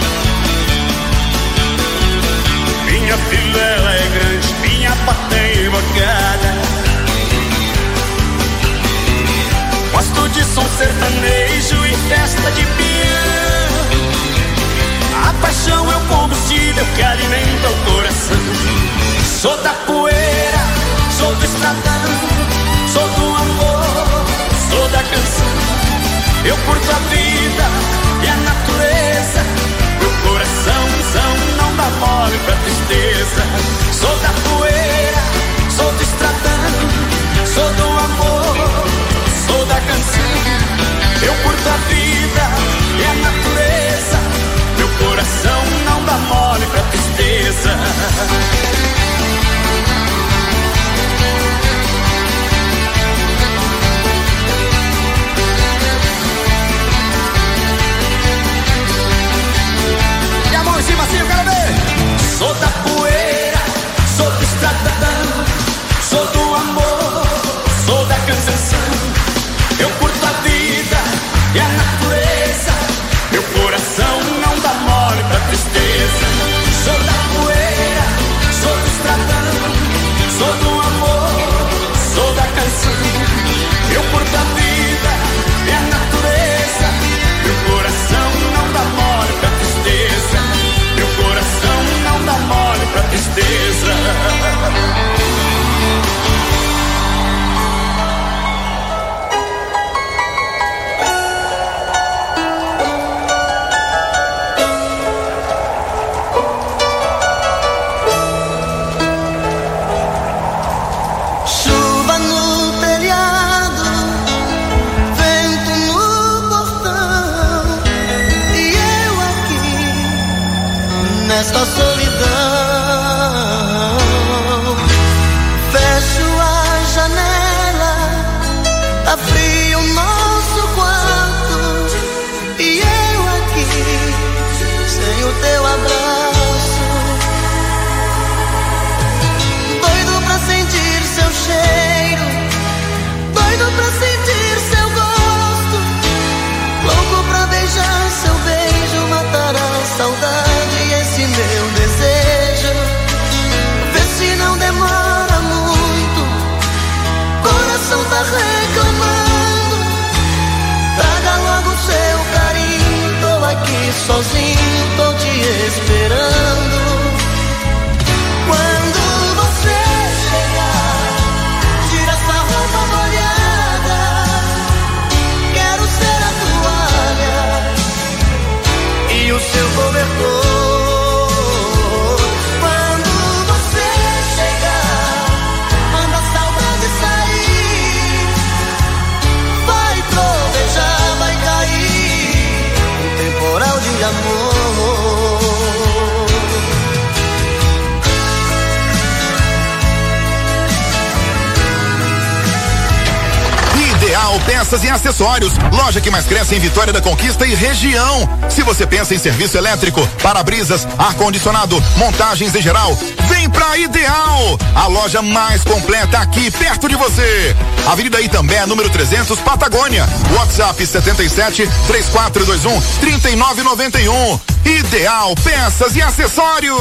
Minha fivela é grande, minha bota é invocada. Gosto de som sertanejo e festa de peão. A paixão é o combustível que alimenta o coração. Sou da poeira, sou do estradão, sou do amor, sou da canção. Eu curto a vida e a natureza. Meu coração não dá mole pra tristeza. Sou da poeira, sou do estradão, sou do amor, sou da canção. Eu curto a vida e a natureza. Meu coração não dá mole pra tristeza. Sou da poeira, sou do estradão, tanta solidão. Fecho a janela, tá frio o nosso quarto, e eu aqui sem o teu abraço, doido pra sentir seu cheiro, doido pra sentir seu gosto, louco pra beijar seu beijo, matar a saudade e esse meu desejo. Vê se não demora muito, coração tá reclamando, traga logo seu carinho, tô aqui sozinho, tô te esperando. Quando você chegar, tira essa roupa molhada, quero ser a toalha e o seu cobertor. Quando você chegar, manda a saudade sair, vai trovejar, vai cair um temporal de amor. Ideal Peças e Acessórios, loja que mais cresce em Vitória da Conquista e região. Se você pensa em serviço elétrico, para-brisas, ar-condicionado, montagens em geral, vem pra Ideal, a loja mais completa aqui perto de você. Avenida Itambé, número 300, Patagônia. WhatsApp 77 3421 3991. Ideal Peças e Acessórios.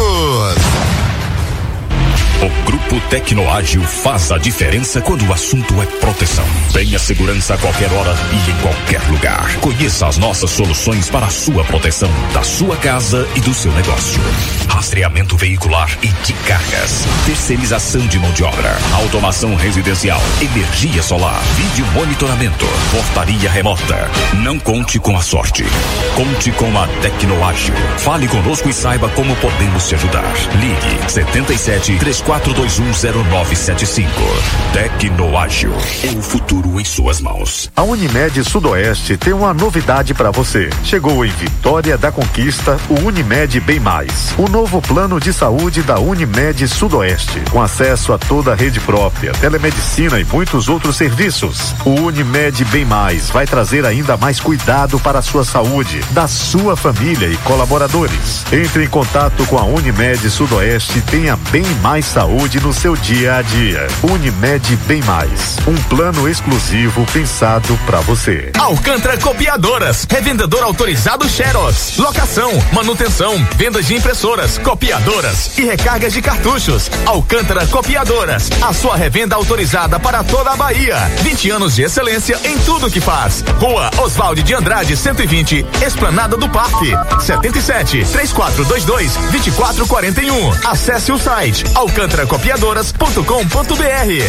O Grupo Tecnoágil faz a diferença quando o assunto é proteção. Tenha segurança a qualquer hora e em qualquer lugar. Conheça as nossas soluções para a sua proteção, da sua casa e do seu negócio. Rastreamento veicular e de cargas. Terceirização de mão de obra. Automação residencial. Energia solar. Vídeo monitoramento. Portaria remota. Não conte com a sorte. Conte com a Tecnoágil. Fale conosco e saiba como podemos te ajudar. Ligue 77 34210975. Tecnoágil. É o futuro em suas mãos. A Unimed Sudoeste tem uma novidade para você. Chegou em Vitória da Conquista o Unimed Bem Mais. O novo plano de saúde da Unimed Sudoeste, com acesso a toda a rede própria, telemedicina e muitos outros serviços. O Unimed Bem Mais vai trazer ainda mais cuidado para a sua saúde, da sua família e colaboradores. Entre em contato com a Unimed Sudoeste e tenha bem mais saúde no seu dia a dia. Unimed Bem Mais, um plano exclusivo pensado para você. Alcântara Copiadoras, revendedor autorizado Xerox, locação, manutenção, vendas de impressoras, copiadoras e recargas de cartuchos. Alcântara Copiadoras, a sua revenda autorizada para toda a Bahia. 20 anos de excelência em tudo que faz. Rua Oswaldo de Andrade 120, Esplanada do Parque. 77 3422 2441. Acesse o site alcantaracopiadoras.com.br.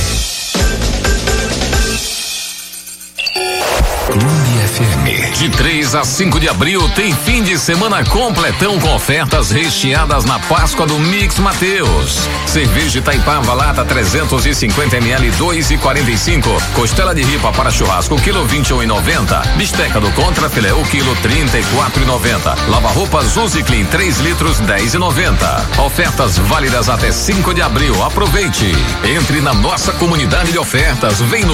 Clube FM. De 3 a 5 de abril tem fim de semana completão com ofertas recheadas na Páscoa do Mix Mateus. Cerveja Itaipava lata 350 ml 2,45. Costela de ripa para churrasco quilo 21,90. Bisteca do Contra filé o quilo 34,90. Lava-roupas Uzi Clean 3 litros 10,90. Ofertas válidas até 5 de abril. Aproveite. Entre na nossa comunidade de ofertas. Vem no